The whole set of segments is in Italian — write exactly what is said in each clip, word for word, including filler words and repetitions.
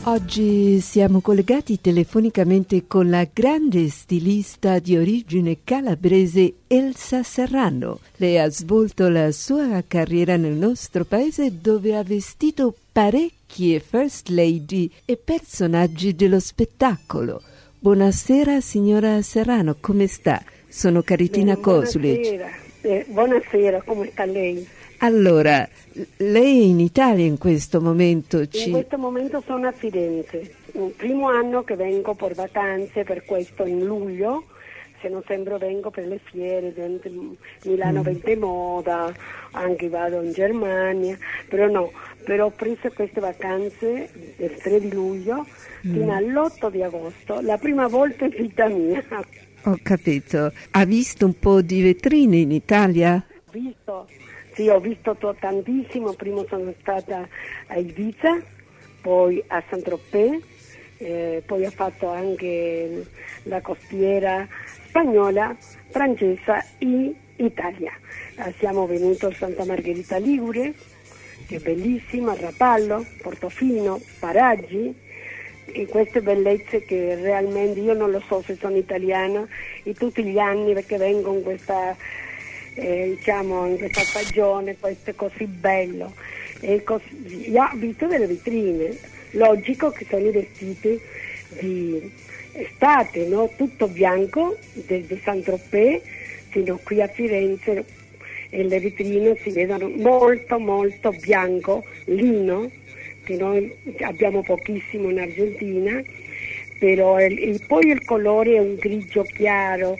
Oggi siamo collegati telefonicamente con la grande stilista di origine calabrese Elsa Serrano. Lei ha svolto la sua carriera nel nostro paese dove ha vestito parecchie first lady e personaggi dello spettacolo. Buonasera signora Serrano, come sta? Sono Caritina Beh, Kosulic. Buonasera. Eh, buonasera, come sta lei? Allora, lei è in Italia in questo momento? Ci... In questo momento sono a Firenze. Un primo anno che vengo per vacanze, per questo in luglio, se non sempre vengo per le fiere, Milano mm. venti moda, anche vado in Germania, però no, però ho preso queste vacanze il tre di luglio mm. fino all'otto di agosto, la prima volta in vita mia. Ho capito. Ha visto un po' di vetrine in Italia? Ho visto. Sì, ho visto tantissimo, prima sono stata a Ibiza, poi a Saint-Tropez, eh, poi ho fatto anche la costiera spagnola, francese in Italia. Eh, siamo venuti a Santa Margherita Ligure, che è bellissima, Rapallo, Portofino, Paraggi, e queste bellezze che realmente io non lo so se sono italiana, e tutti gli anni perché vengo in questa... Eh, diciamo in questa stagione, questo è così bello e così, io ho visto delle vetrine, logico che sono i vestiti di estate, no? Tutto bianco di Saint-Tropez fino qui a Firenze, e le vetrine si vedono molto molto bianco, lino, che noi abbiamo pochissimo in Argentina, però il, il, poi il colore è un grigio chiaro,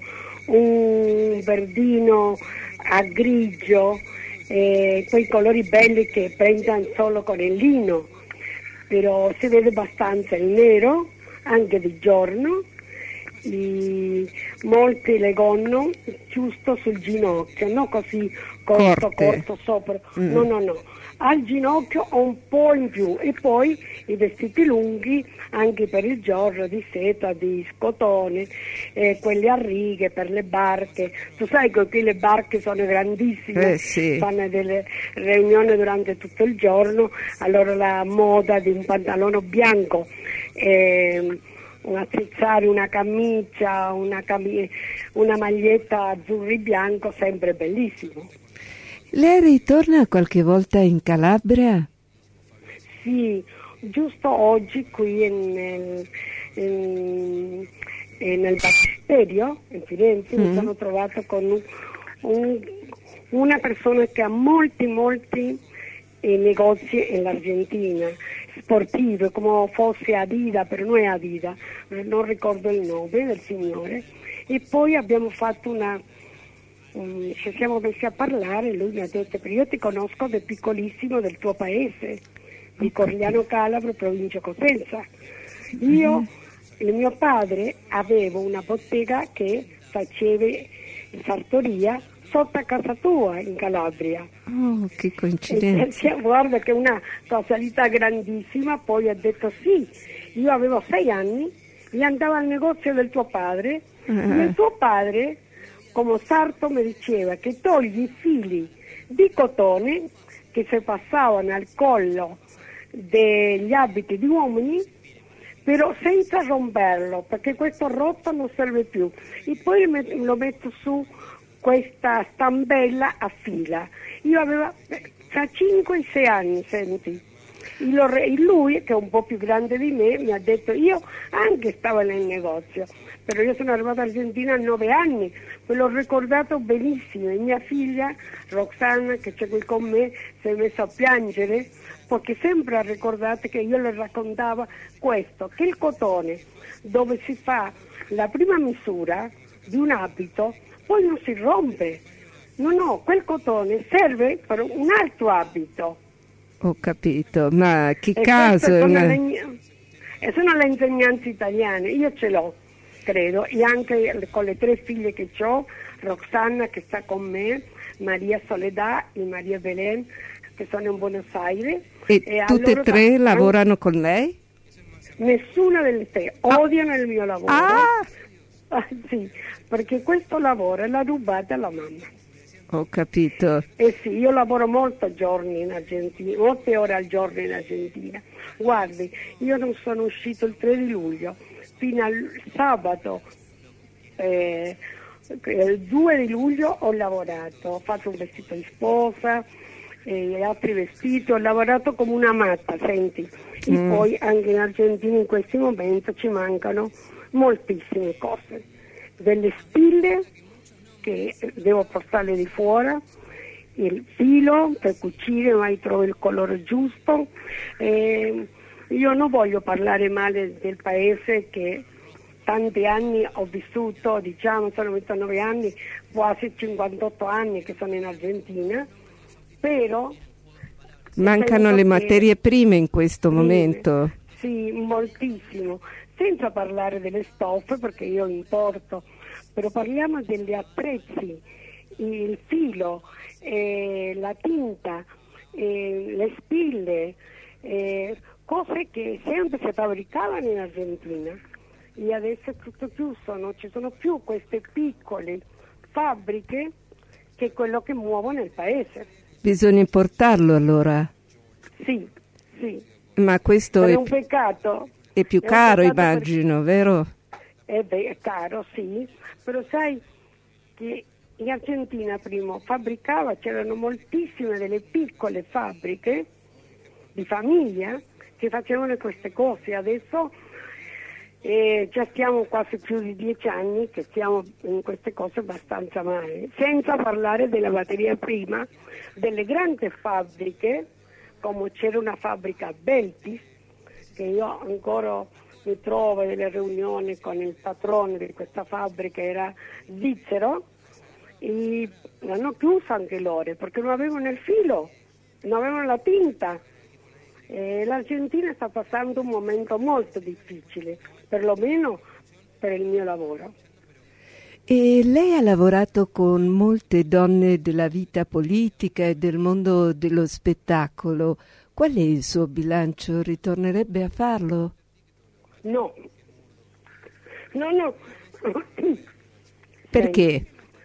un verdino a grigio, eh, quei colori belli che prendono solo con il lino, però si vede abbastanza il nero anche di giorno, i, molti le gonno giusto sul ginocchio, non così corto, Corte. corto sopra, mm. no no no, al ginocchio un po' in più, e poi i vestiti lunghi anche per il giorno di seta, di scotone, eh, quelli a righe per le barche. Tu sai che qui le barche sono grandissime, eh, sì. fanno delle riunioni durante tutto il giorno, allora la moda di un pantalone bianco, eh, un attrezzare, una camicia, una, cami- una maglietta azzurri bianco, sempre bellissimo. Lei ritorna qualche volta in Calabria? Sì, giusto oggi qui in, in, in, nel Battisterio, in Firenze, mm. mi sono trovato con un, un, una persona che ha molti, molti eh, negozi in Argentina, sportivi, come fosse Adidas, per noi Adidas, non ricordo il nome del signore, e poi abbiamo fatto una... Um, ci siamo messi a parlare, lui mi ha detto, però io ti conosco del piccolissimo del tuo paese, di Corigliano Calabro, provincia Cosenza. Io, mm-hmm. il mio padre aveva una bottega che faceva sartoria sotto a casa tua in Calabria. Oh, che coincidenza. E, guarda che una casualità grandissima. Poi ha detto sì, io avevo sei anni, io andavo al negozio del tuo padre, uh-huh. e il tuo padre, come sarto, mi diceva che togli i fili di cotone che si passavano al collo degli abiti di uomini, però senza romperlo, perché questo rotto non serve più, e poi lo metto su questa stampella a fila. Io avevo tra cinque e sei anni, senti. E lui, che è un po' più grande di me, mi ha detto, io anche stavo nel negozio, però io sono arrivata in Argentina a nove anni, me l'ho ricordato benissimo, e mia figlia Roxana, che c'è qui con me, si è messa a piangere, perché sempre ha ricordato che io le raccontavo questo, che il cotone, dove si fa la prima misura di un abito, poi non si rompe, no no, quel cotone serve per un altro abito. Ho capito, ma che e caso... Sono, una... le, e sono le insegnanze italiane, io ce l'ho, credo, e anche con le tre figlie che ho, Roxana che sta con me, Maria Soledad e Maria Belén, che sono in Buenos Aires. E, e tutte e tre sta... lavorano con lei? Nessuna delle tre, ah. odiano il mio lavoro. Ah! Ah, sì, perché questo lavoro l'ha rubato la mamma. Ho capito. Eh sì, io lavoro molto giorni in Argentina, molte ore al giorno in Argentina. Guardi, io non sono uscito il tre di luglio, fino al sabato, eh, il due di luglio ho lavorato, ho fatto un vestito di sposa, e altri vestiti, ho lavorato come una matta, senti. E mm. poi anche in Argentina in questo momento ci mancano moltissime cose, delle spille che devo portarle di fuori, il filo per cucire, mai trovo il colore giusto. Eh, io non voglio parlare male del paese che tanti anni ho vissuto, diciamo sono ventinove anni, quasi cinquantotto anni che sono in Argentina, però mancano le materie prime in questo sì, momento. Sì, moltissimo, senza parlare delle stoffe perché io importo, però parliamo degli attrezzi, il filo, eh, la tinta, eh, le spille, eh, cose che sempre si fabbricavano in Argentina e adesso è tutto chiuso, non ci sono più queste piccole fabbriche che è quello che muovono il paese. Bisogna importarlo allora? Sì, sì. Ma questo è, è un peccato. È più è caro, immagino, perché... vero? È, beh, è caro, sì, però sai che in Argentina prima fabbricava, c'erano moltissime delle piccole fabbriche di famiglia che facevano queste cose. Adesso eh, già stiamo quasi più di dieci anni che stiamo in queste cose abbastanza male, senza parlare della materia prima, delle grandi fabbriche, come c'era una fabbrica a Beltis, che io ancora mi trovo nelle riunioni con il patrono di questa fabbrica, era svizzero, e l'hanno chiuso anche loro perché non avevano il filo, non avevano la tinta. E l'Argentina sta passando un momento molto difficile, perlomeno per il mio lavoro. E lei ha lavorato con molte donne della vita politica e del mondo dello spettacolo. Qual è il suo bilancio? Ritornerebbe a farlo? No, no, no. Perché?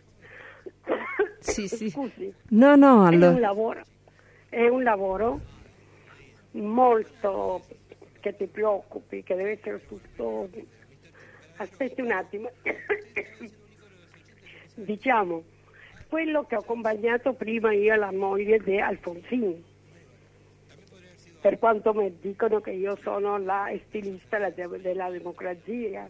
Sì, sì. Scusi. No, no, allora. È un lavoro, è un lavoro molto che ti preoccupi, che deve essere tutto. Aspetti un attimo. Diciamo, quello che ho accompagnato prima io alla moglie di Alfonsín, per quanto mi dicono che io sono la stilista della democrazia.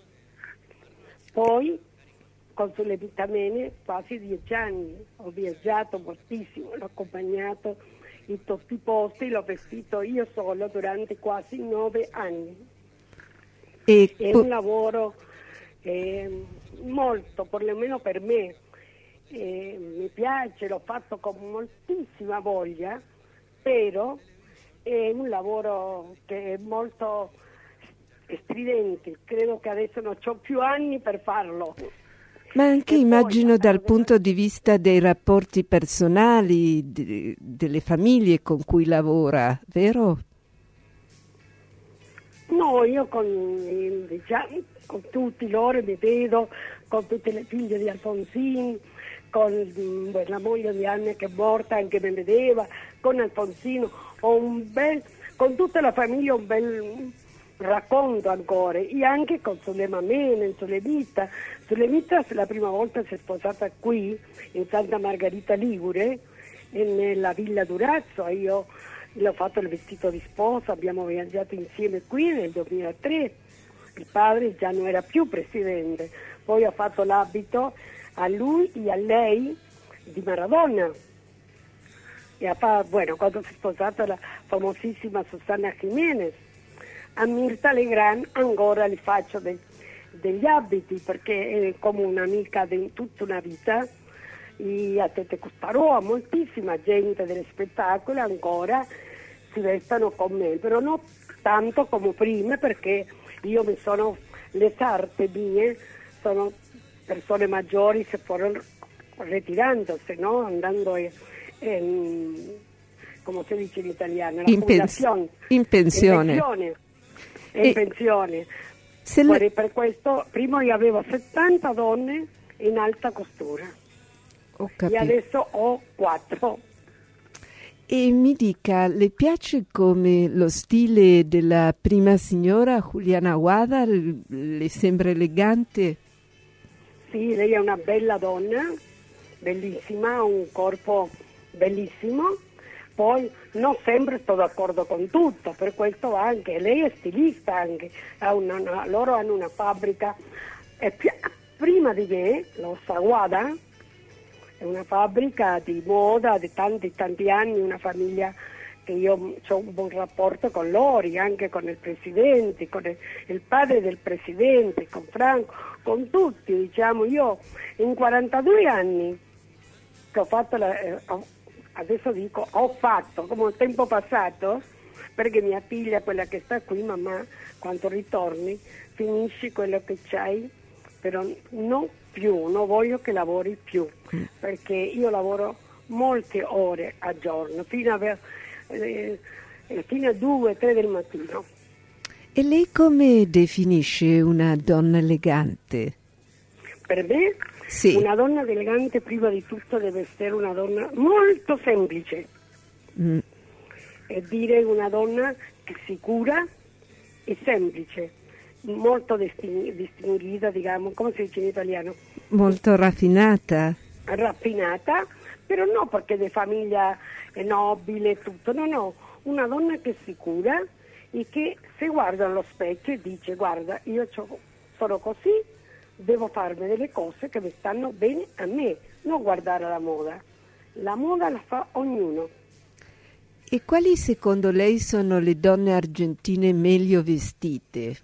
Poi, con Sulemita Mene, quasi dieci anni, ho viaggiato moltissimo, l'ho accompagnato in tutti i posti, l'ho vestito io solo durante quasi nove anni. E È po- un lavoro eh, molto, perlomeno per me, eh, mi piace, l'ho fatto con moltissima voglia, però è un lavoro che è molto stridente, credo che adesso non ho più anni per farlo. Ma anche e immagino poi, dal punto di vista dei rapporti personali, de, delle famiglie con cui lavora, vero? No, io con, diciamo, con tutti loro mi vedo, con tutte le figlie di Alfonsín, con beh, la moglie di Anna che è morta, anche mi vedeva, con Alfonsino, ho un bel, con tutta la famiglia un bel racconto ancora, e anche con Sulema Mene, Sulemita. Sulemita la prima volta si è sposata qui, in Santa Margherita Ligure, nella Villa Durazzo, io le ho fatto il vestito di sposa, abbiamo viaggiato insieme qui nel duemilatré, il padre già non era più presidente, poi ho fatto l'abito a lui e a lei di Maradona. E a, bueno, quando si è sposata la famosissima Susana Jiménez, a Mirta Legrand ancora le faccio de, degli abiti perché è come un'amica di tutta una vita, e a Tete Custarò, a moltissima gente dello spettacolo ancora si vestono con me, però non tanto come prima perché io mi sono, le sarte mie sono persone maggiori, si furono retirandosi, no? Andando in, in, come si dice in italiano, la in, pens- in pensione. In pensione. In pensione. Le... Per questo prima io avevo settanta donne in alta costura. Ho e capito. adesso ho quattro. E mi dica, le piace come lo stile della prima signora Juliana Aguada? L- Le sembra elegante? Sì, lei è una bella donna, bellissima, ha un corpo bellissimo. Poi non sempre sto d'accordo con tutto, per questo anche, lei è stilista anche, ha una, una- loro hanno una fabbrica, e pi- prima di me, lo Saguada, è una fabbrica di moda di tanti tanti anni, una famiglia che io ho un buon rapporto con loro, anche con il presidente, con il, il padre del presidente, con Franco, con tutti, diciamo. Io in quarantadue anni che ho fatto la... eh, ho- adesso dico, ho fatto come il tempo passato, perché mia figlia, quella che sta qui, mamma, quando ritorni, finisci quello che c'hai, però non più, non voglio che lavori più, perché io lavoro molte ore al giorno, fino a, ver- eh, fino a due, tre del mattino. E lei come definisce una donna elegante? Per me, Sì. una donna elegante prima di tutto deve essere una donna molto semplice, Mm. e dire una donna che si cura e semplice, molto distin- distinguita, diciamo, come si dice in italiano, Molto raffinata? raffinata, però no perché di famiglia è nobile e tutto, no, no, una donna che si cura e che se guarda allo specchio e dice guarda, io c'ho- sono così, devo farmi delle cose che mi stanno bene a me, non guardare la moda. La moda la fa ognuno. E quali secondo lei sono le donne argentine meglio vestite?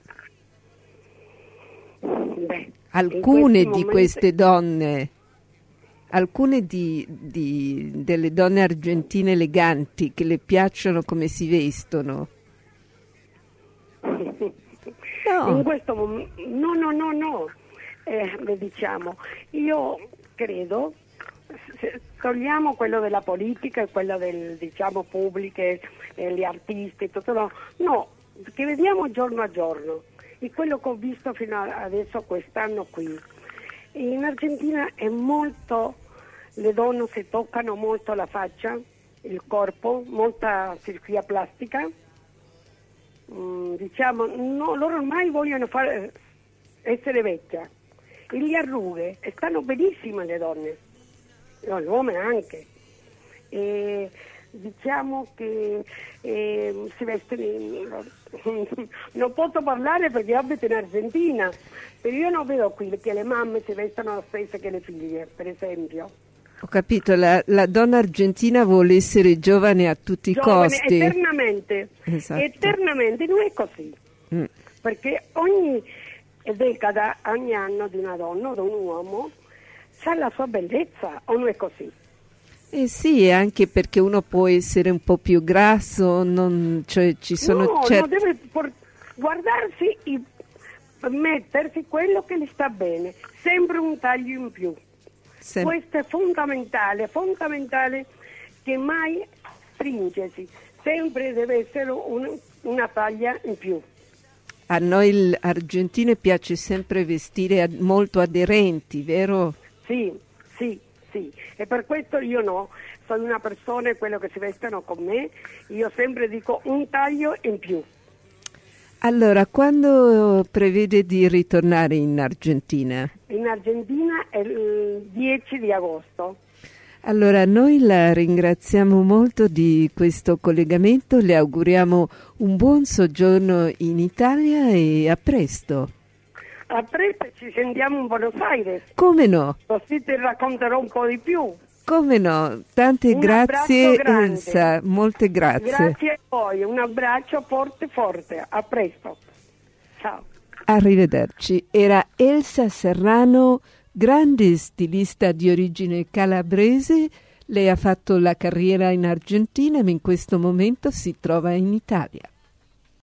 Beh, Alcune in questi di momenti- queste donne, alcune di, di- delle donne argentine eleganti che le piacciono come si vestono. No. In questo momento, no, no, no, no, eh, beh, diciamo, io credo, se togliamo quello della politica e quello del, diciamo, pubbliche, eh, gli artisti, tutto, no, no, che vediamo giorno a giorno, e quello che ho visto fino a adesso quest'anno qui. In Argentina è molto, le donne si toccano molto la faccia, il corpo, molta cirurgia plastica. Mm, diciamo, no, loro ormai vogliono fare, essere vecchia, e le arrughe, e stanno benissimo le donne, no, gli uomini anche, e diciamo che eh, si vestono, non posso parlare perché abito in Argentina, però io non vedo qui che le mamme si vestono lo stesso che le figlie, per esempio. Ho capito, la, la donna argentina vuole essere giovane a tutti i Giovane, costi. eternamente, Esatto. eternamente, non è così, Mm. perché ogni decada, ogni anno di una donna o di un uomo ha la sua bellezza, o non è così? Eh sì, anche perché uno può essere un po' più grasso, non, cioè ci sono no, certi... no, deve por- guardarsi e mettersi quello che gli sta bene, sempre un taglio in più. sem- Questo è fondamentale, fondamentale che mai stringersi, sempre deve essere un- una taglia in più. A noi l- argentine piace sempre vestire ad- molto aderenti, vero? Sì, sì, sì, e per questo io no, sono una persona, quello che si vestono con me, io sempre dico un taglio in più. Allora, quando prevede di ritornare in Argentina? In Argentina è il dieci di agosto. Allora, noi la ringraziamo molto di questo collegamento, le auguriamo un buon soggiorno in Italia e a presto. A presto ci sentiamo in Buenos Aires, Come no? così ti racconterò un po' di più. Come no? Tante Un grazie abbraccio grande. Elsa, molte grazie. Grazie a voi, un abbraccio forte forte, a presto. Ciao. Arrivederci. Era Elsa Serrano, grande stilista di origine calabrese. Lei ha fatto la carriera in Argentina, ma in questo momento si trova in Italia.